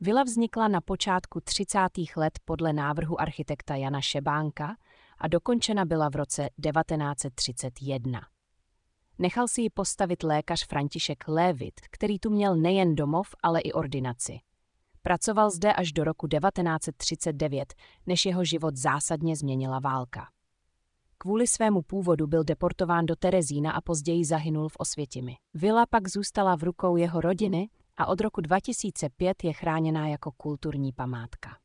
Vila vznikla na počátku 30. let podle návrhu architekta Jana Šebánka a dokončena byla v roce 1931. Nechal si ji postavit lékař František Lévit, který tu měl nejen domov, ale i ordinaci. Pracoval zde až do roku 1939, než jeho život zásadně změnila válka. Kvůli svému původu byl deportován do Terezína a později zahynul v Osvětimi. Vila pak zůstala v rukou jeho rodiny a od roku 2005 je chráněná jako kulturní památka.